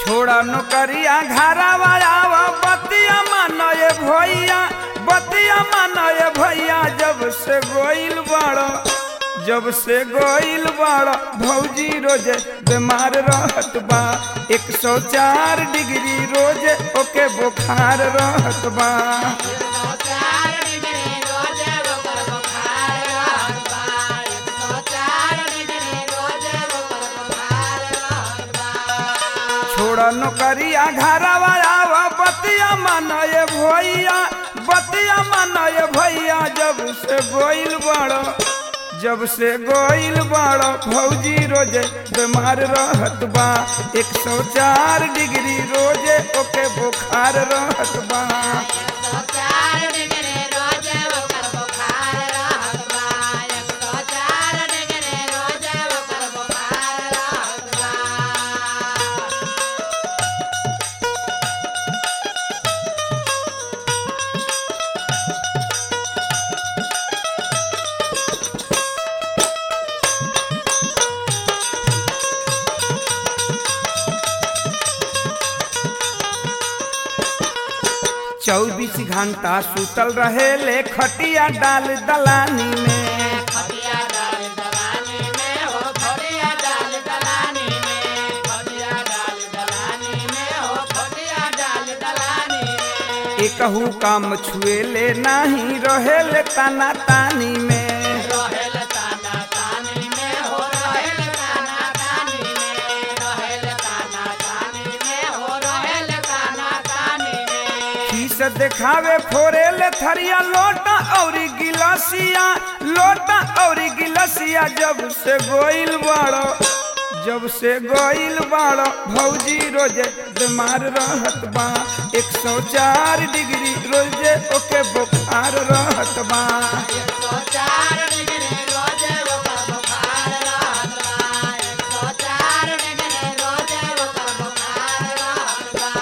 छोड़ा नौकरिया घरवा आवा बतिया मानए भैया, बतिया मानए भैया। जब से गोइल बाड़ा भौजी रोजे बीमार रहत बा। 104 डिग्री रोजे ओके बुखार रहत बा। छोड़ा नौकरिया घरवा आवा बतिया मानए भैया, बतिया मानए भैया। जब से गोइल बाड़ा भौजी रोजे बीमार रहत बा। 104 डिग्री रोजे ओके बुखार रहत बा। चौबीस घंटा सुतल रहे ले खटिया डाल दलानी में। खटिया डाल दलानी में हो, खटिया डाल दलानी में, खटिया डाल दलानी में हो, खटिया डाल दलानी में। एकहू काम छुए ले नहीं रहे ले ताना तानी में। रहेल ताना तानी में हो, रहेल ताना तानी में, रहेल ताना तानी में हो, रहेल ताना तानी में। खीस देखावे फोरे ले थरिया लोटा और गिलासिया, लोटा और गिलासिया। जब से गोइल बाड़ा भौजी रोजे बीमार रहत बा। 104 डिग्री रोजे ओके बुखार रहत बा। 104 डिग्री रोजे ओकर बुखार रहत बा। 104 डिग्री रोजे ओकर बुखार रहत बा।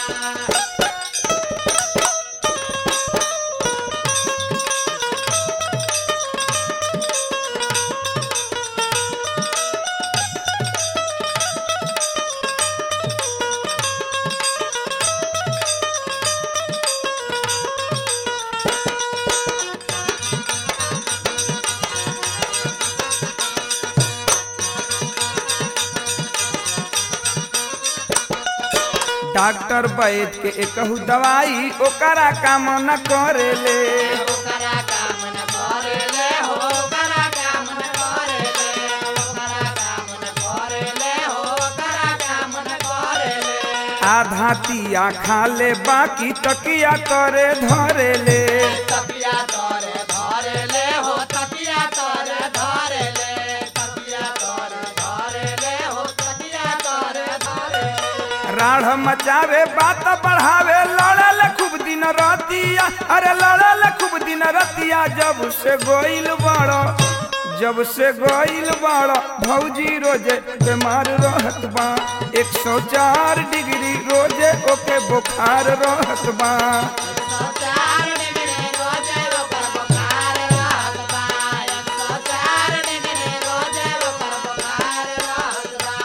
डॉक्टर वैद के एकहू दवाई ओकरा काम न करेले। ओकरा काम न करेले हो, ओकरा काम न करेले, ओकरा काम न करेले हो, ओकरा काम न करेले। आधा तिया खा ले बाकी तकिया करे धरेले। तकिया तोरे धरेले हो, तकिया तोरे धरेले, तकिया तोरे धरेले हो, तकिया तोरे धरेले। राढ़ मचावे बात बढ़ावे लड़ल खूब दिन रतिया, अरे लड़ल खूब दिन रतिया। जब से गोइल बाड़ा भौजी रोजे बीमार रहत बा। 104 डिग्री रोजे ओके बुखार रहत बा। 104 डिग्री रोजे ओकर बुखार रहत बा। 104 डिग्री रोजे ओकर बुखार रहत बा।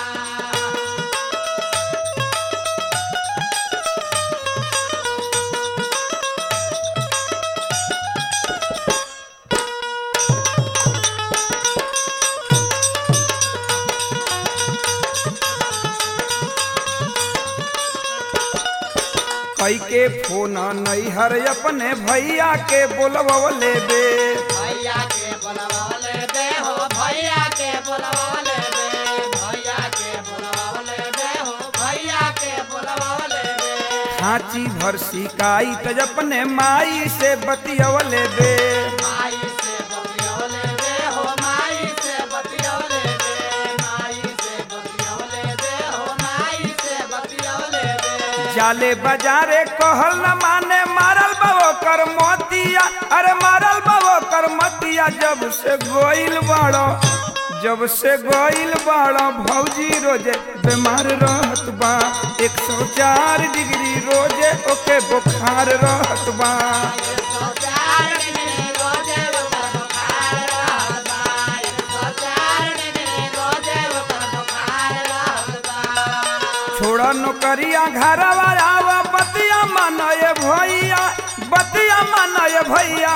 कई के फोन नैहर अपने भैया के बोलवले बे। भैया के बुलवले दे हो, भैया के बुलवले दे, भैया के बुलवले दे हो, भैया के बुलवले दे। खांची भर शिकायत अपने माई से बतियवले बे। माई से बतियवले दे हो, माई से बतियवले दे, माई से बतियवले दे हो, माई से बतियवले दे। जाले बाजारे कहल न माने मारल बाबो कर मोतिया, अरे मारल बाबो कर मतिया। जब से गोइल बाड़ा भौजी रोजे बीमार रहत बा। 104 डिग्री रोजे ओके बुखार रहत बा। 104 डिग्री रोजे ओकर बुखार रहत बा। 104 डिग्री रोजे ओकर बुखार रहत बा। छोड़ा नौकरिया घरवा आवा बतिया मानय भैया, बतिया मानय भैया।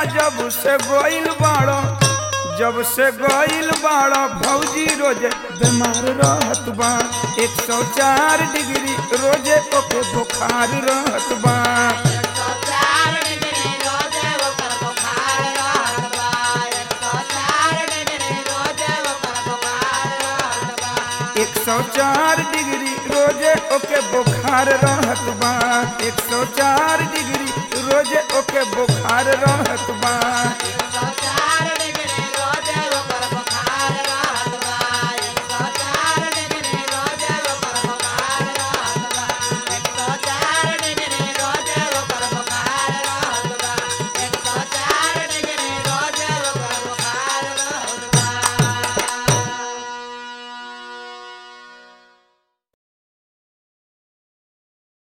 जब से गइल बाड़ो भौजी रोजे बीमार रहत बा। 104 डिग्री रोजे ओके बुखार रहत बा। 104 डिग्री रोजे ओकर बुखार रहत बा। 104 डिग्री रोजे ओकर बुखार रहत बा। 104 डिग्री रोजे ओके बुखार रहत बा। 104 डिग्री रोजे ओके बुखार रहत बा।